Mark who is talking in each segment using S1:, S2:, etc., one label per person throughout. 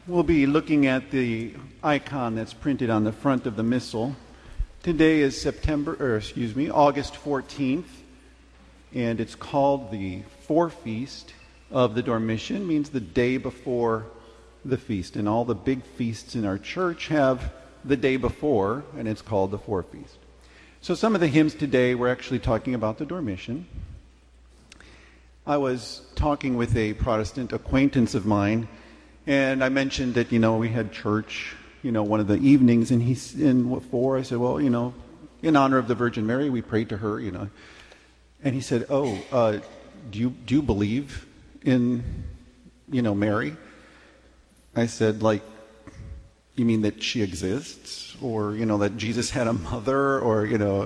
S1: We'll be looking at the icon that's printed on the front of the missal. Today is August 14th, and it's called the forefeast of the Dormition, means the day before the feast. And all the big feasts in our church have the day before, and it's called the forefeast. So some of the hymns today, we're actually talking about the Dormition. I was talking with a Protestant acquaintance of mine, and I mentioned that, we had church, one of the evenings, and I said, well, in honor of the Virgin Mary, we prayed to her, And he said, do you believe in, Mary? I said, you mean that she exists? Or, that Jesus had a mother? Or, do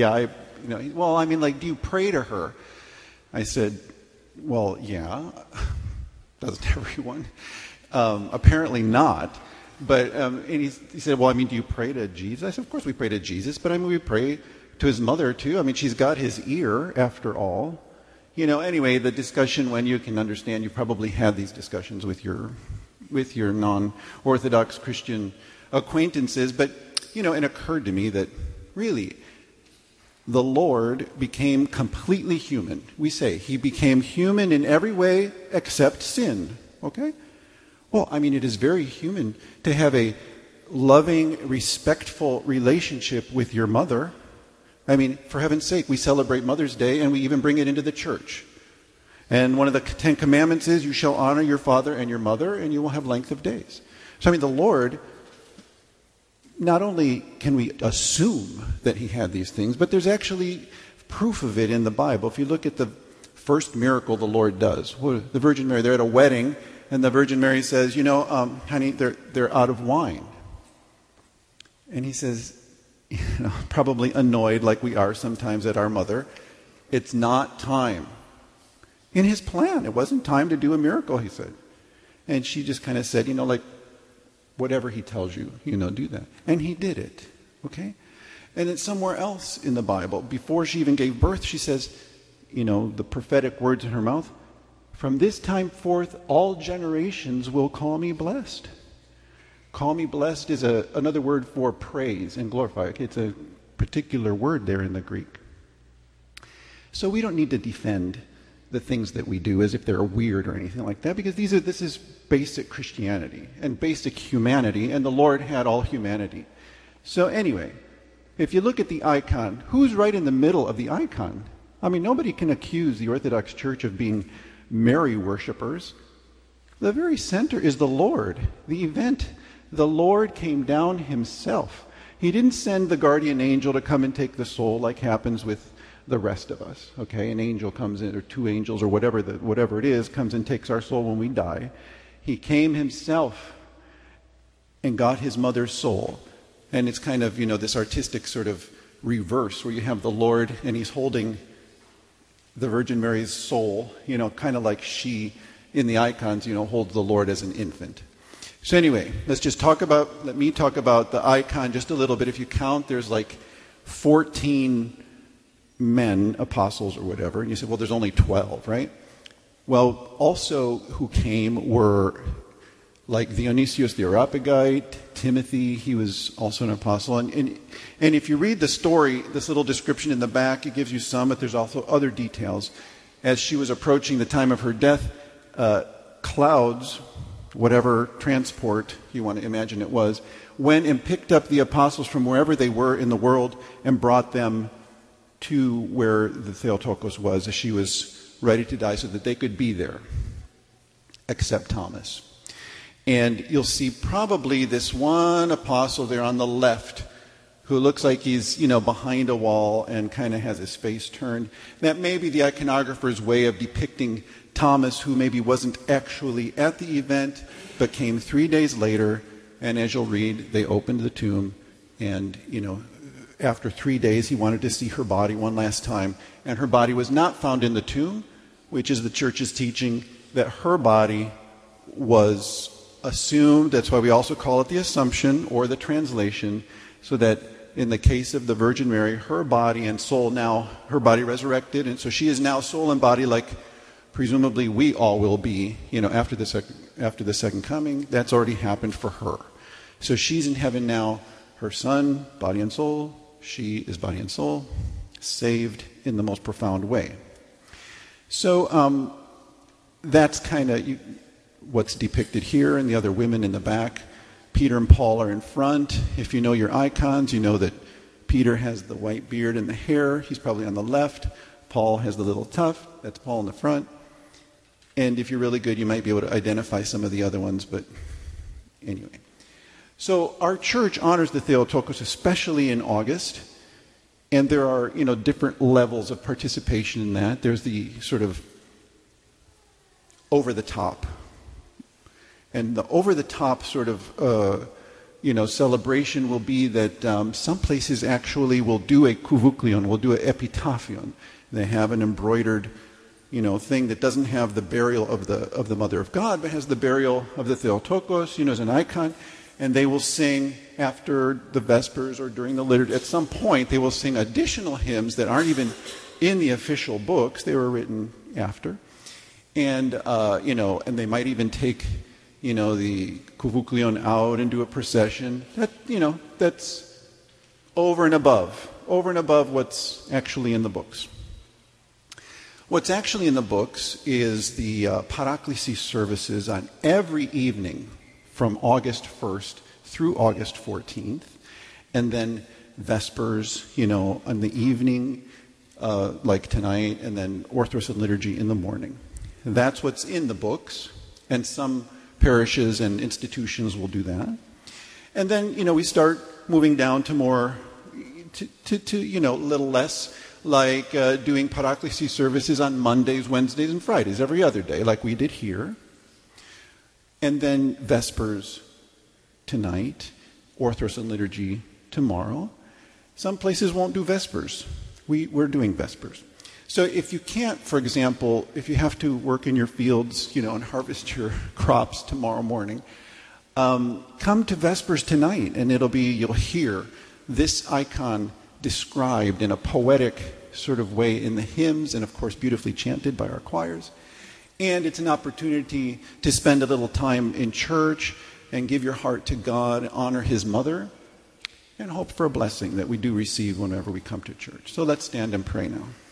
S1: you pray to her? I said, well, yeah. Doesn't everyone? Apparently not. But and he said, well, do you pray to Jesus? I said, of course we pray to Jesus, but we pray to his mother too. She's got his ear after all. Anyway, the discussion, when you can understand, you probably had these discussions with your non-Orthodox Christian acquaintances, but it occurred to me that really the Lord became completely human. We say he became human in every way except sin. Okay? Well, it is very human to have a loving, respectful relationship with your mother. For heaven's sake, we celebrate Mother's Day and we even bring it into the church. And one of the 10 Commandments is, you shall honor your father and your mother and you will have length of days. So, the Lord, not only can we assume that he had these things, but there's actually proof of it in the Bible. If you look at the first miracle the Lord does, the Virgin Mary, they're at a wedding, and the Virgin Mary says, honey, they're out of wine. And he says, probably annoyed like we are sometimes at our mother, it's not time. In his plan, it wasn't time to do a miracle, he said. And she just kind of said, whatever he tells you, do that. And he did it, okay? And then somewhere else in the Bible, before she even gave birth, she says, the prophetic words in her mouth, from this time forth, all generations will call me blessed. Call me blessed is another word for praise and glorify. It's a particular word there in the Greek. So we don't need to defend the things that we do as if they're weird or anything like that, because this is basic Christianity and basic humanity, and the Lord had all humanity. So anyway, if you look at the icon, who's right in the middle of the icon? Nobody can accuse the Orthodox Church of being Mary worshippers. The very center is the Lord, the event. The Lord came down himself. He didn't send the guardian angel to come and take the soul like happens with the rest of us. Okay, an angel comes in, or two angels, or whatever it is, comes and takes our soul when we die. He came himself and got his mother's soul. And it's kind of, this artistic sort of reverse where you have the Lord and he's holding the Virgin Mary's soul, kind of like she, in the icons, holds the Lord as an infant. So anyway, let me talk about the icon just a little bit. If you count, there's 14 men, apostles or whatever, and you say, well, there's only 12, right? Well, also who came were Dionysius the Areopagite, Timothy, he was also an apostle. And if you read the story, this little description in the back, it gives you some, but there's also other details. As she was approaching the time of her death, clouds, whatever transport you want to imagine it was, went and picked up the apostles from wherever they were in the world and brought them to where the Theotokos was as she was ready to die so that they could be there, except Thomas. And you'll see probably this one apostle there on the left who looks like he's, behind a wall and kind of has his face turned. That may be the iconographer's way of depicting Thomas, who maybe wasn't actually at the event, but came 3 days later. And as you'll read, they opened the tomb and, after 3 days, he wanted to see her body one last time. And her body was not found in the tomb, which is the church's teaching that her body was assumed. That's why we also call it the Assumption or the translation, so that in the case of the Virgin Mary, her body and soul now, her body resurrected, and so she is now soul and body like presumably we all will be, after this after the second coming. That's already happened for her. So she's in heaven now. Her son, body and soul. She is body and soul, saved in the most profound way. So that's kind of what's depicted here, and the other women in the back. Peter and Paul are in front. If you know your icons, you know that Peter has the white beard and the hair. He's probably on the left. Paul has the little tuft. That's Paul in the front. And if you're really good, you might be able to identify some of the other ones, but anyway. So our church honors the Theotokos, especially in August. And there are, different levels of participation in that. There's the sort of over-the-top. And the over-the-top sort of, celebration will be that some places actually will do a kouvouklion, will do an epitaphion. They have an embroidered, thing that doesn't have the burial of the Mother of God, but has the burial of the Theotokos, as an icon. And they will sing after the Vespers or during the liturgy. At some point, they will sing additional hymns that aren't even in the official books. They were written after. And, and they might even take, the kouvouklion out and do a procession. That's over and above what's actually in the books. What's actually in the books is the Paraklesis services on every evening from August 1st through August 14th, and then Vespers, in the evening, like tonight, and then Orthros and Liturgy in the morning. And that's what's in the books, and some parishes and institutions will do that. And then, we start moving down to more, a little less, like doing Paraklesis services on Mondays, Wednesdays, and Fridays, every other day, like we did here. And then Vespers tonight, Orthros and Liturgy tomorrow. Some places won't do Vespers. We're doing Vespers. So if you can't, for example, if you have to work in your fields, and harvest your crops tomorrow morning, come to Vespers tonight, and you'll hear this icon described in a poetic sort of way in the hymns, and of course beautifully chanted by our choirs. And it's an opportunity to spend a little time in church and give your heart to God, honor His mother, and hope for a blessing that we do receive whenever we come to church. So let's stand and pray now.